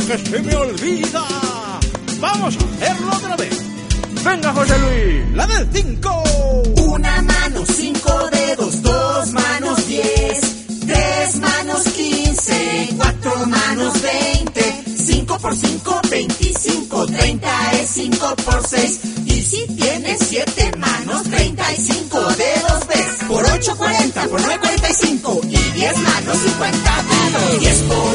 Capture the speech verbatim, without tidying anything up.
que se me olvida. Vamos a hacerlo otra vez. Venga, José Luis, la del cinco. Una mano, cinco dedos, dos manos, diez, tres manos, quince, cuatro manos, veinte, cinco por cinco, veinticinco, treinta es cinco por seis. Y si tienes siete manos, treinta y cinco dedos ves. Por ocho, cuarenta, por nueve, cuarenta y cinco. Y diez manos, cincuenta dedos. diez por